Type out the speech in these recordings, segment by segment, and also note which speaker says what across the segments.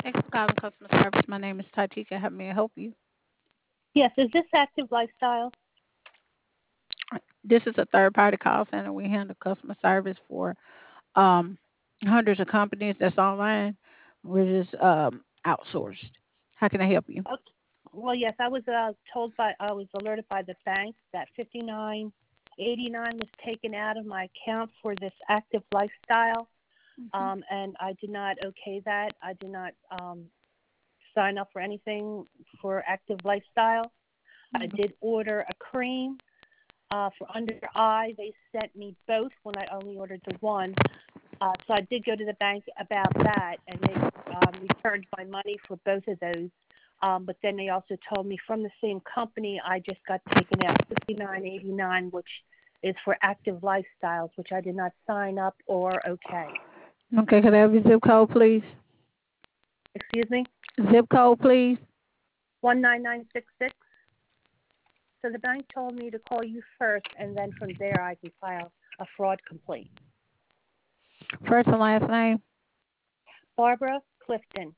Speaker 1: Thanks for calling customer service. My name is Tatika. How may I help you?
Speaker 2: Yes, is this Active Lifestyle?
Speaker 1: This is a third party call center. We handle customer service for um, hundreds of companies that's online. We're just outsourced. How can I help you?
Speaker 2: Okay. Well, yes, I was I was alerted by the bank that 5989 was taken out of my account for this Active Lifestyle,
Speaker 1: Hmm.
Speaker 2: and I did not okay that. I did not sign up for anything for Active Lifestyle. I
Speaker 1: Hmm.
Speaker 2: did order a cream for under eye. They sent me both when I only ordered the one. So I did go to the bank about that, and they returned my money for both of those. But then they also told me from the same company I just got taken out 5989, which is for Active Lifestyles, which I did not sign up or okay.
Speaker 1: Okay, can I have your zip code, please?
Speaker 2: Excuse me,
Speaker 1: Zip code, please.
Speaker 2: 19966. So the bank told me to call you first, and then from there I can file a fraud complaint.
Speaker 1: First and last name.
Speaker 2: Barbara Clifton,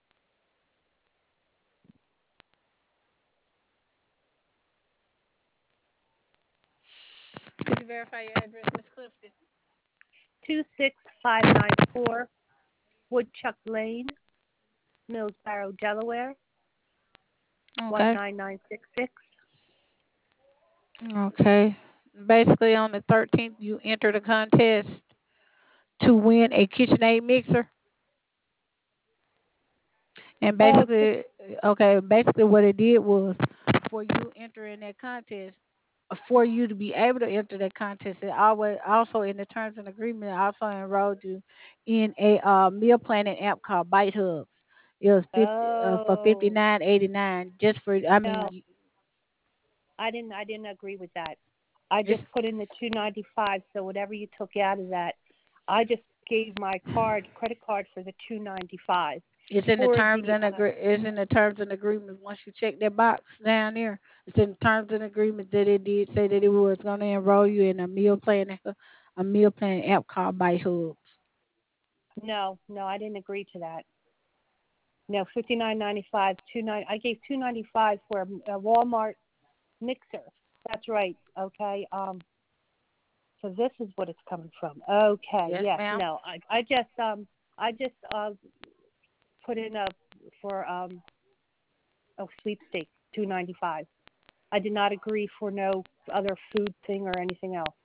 Speaker 1: Could you verify your address, Miss Clifton?
Speaker 2: 26594 Woodchuck Lane, Millsboro, Delaware,
Speaker 1: Okay.
Speaker 2: 19966.
Speaker 1: Okay. Basically, on the 13th, you entered a contest to win a KitchenAid mixer. And
Speaker 2: Oh,
Speaker 1: basically what it did was for you entering that contest, for you to be able to enter that contest, it always also in the terms and agreement it also enrolled you in a meal planning app called Bite Hubs. It was for
Speaker 2: oh,
Speaker 1: $59.89 just for I
Speaker 2: no,
Speaker 1: mean
Speaker 2: I didn't agree with that. I
Speaker 1: it's
Speaker 2: just put in the 295, so whatever you took out of that, I just gave my credit card for the 295
Speaker 1: it's in the
Speaker 2: for
Speaker 1: terms
Speaker 2: the
Speaker 1: and it's in the terms and agreement. Once you check that box down there, it's in the terms and agreement that it did say that it was going to enroll you in a meal plan app called Bite Hubs.
Speaker 2: no, no, I didn't agree to that. No, 59.95, 29. I gave 295 for a Walmart mixer. That's right. Okay. So this is what it's coming from. Okay.
Speaker 1: Yes,
Speaker 2: Yes.
Speaker 1: ma'am.
Speaker 2: No. I just put in a for sweepstakes 295. I did not agree for no other food thing or anything else.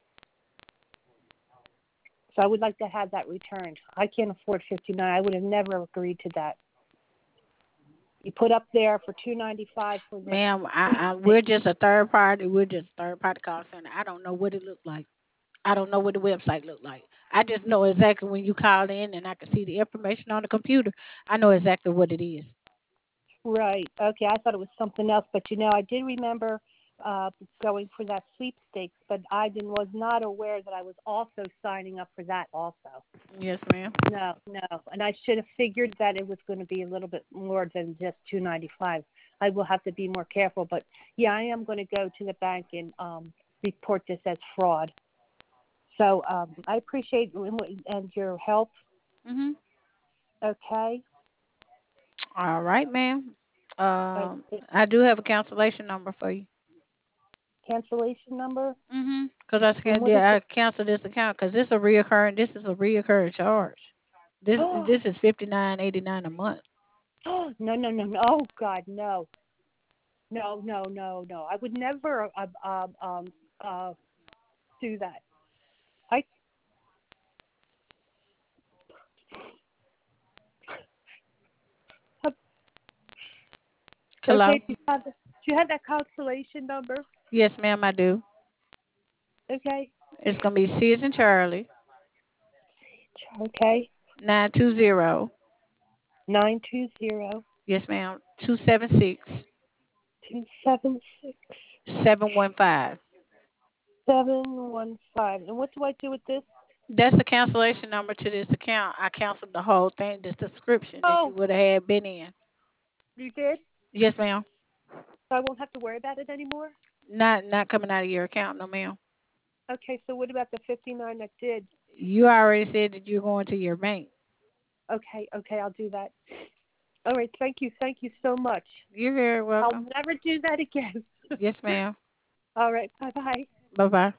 Speaker 2: So I would like to have that returned. I can't afford 59. I would have never agreed to that. You put up there for 295 for the
Speaker 1: Ma'am, we're
Speaker 2: sweepstakes.
Speaker 1: just a third party. We're just a third party call center. I don't know what it looked like. I don't know what the website looked like. I just know exactly when you call in and I can see the information on the computer. I know exactly what it is.
Speaker 2: Right. Okay. I thought it was something else, but I did remember uh, going for that sweepstakes, but was not aware that I was also signing up for that also.
Speaker 1: Yes, ma'am.
Speaker 2: No, no, and I should have figured that it was going to be a little bit more than just 295. I will have to be more careful, but yeah, I am going to go to the bank and report this as fraud. So I appreciate and your help.
Speaker 1: Mhm.
Speaker 2: Okay.
Speaker 1: All right, ma'am.
Speaker 2: Uh,
Speaker 1: I do have a cancellation number for you.
Speaker 2: Cancellation number,
Speaker 1: Mhm. Because I
Speaker 2: and
Speaker 1: said,
Speaker 2: what is
Speaker 1: yeah,
Speaker 2: it?
Speaker 1: I cancel this account because this a reoccurring. This is a reoccurring charge. This is $59.89 a month.
Speaker 2: Oh, no, no, no, no. Oh, God, no. No, no, no, no. I would never uh, do that. I
Speaker 1: Hello.
Speaker 2: okay. Do you have that calculation number?
Speaker 1: Yes, ma'am, I do.
Speaker 2: Okay.
Speaker 1: It's gonna be C as in Charlie
Speaker 2: Okay.
Speaker 1: 920.
Speaker 2: 920
Speaker 1: Yes, ma'am. 276
Speaker 2: 276
Speaker 1: 715.
Speaker 2: 715. And what do I do with this?
Speaker 1: That's the cancellation number to this account. I canceled the whole thing, the subscription that you
Speaker 2: Oh,
Speaker 1: would have had been in.
Speaker 2: you did?
Speaker 1: Yes, ma'am.
Speaker 2: So I won't have to worry about it anymore?
Speaker 1: Not coming out of your account, no, ma'am.
Speaker 2: Okay, so what about the 59 that did?
Speaker 1: You already said that you're going to your bank.
Speaker 2: Okay, okay, I'll do that. All right. Thank you so much.
Speaker 1: You're very
Speaker 2: I'll
Speaker 1: welcome.
Speaker 2: never do that again.
Speaker 1: Yes, ma'am.
Speaker 2: All right. Bye bye.
Speaker 1: Bye bye.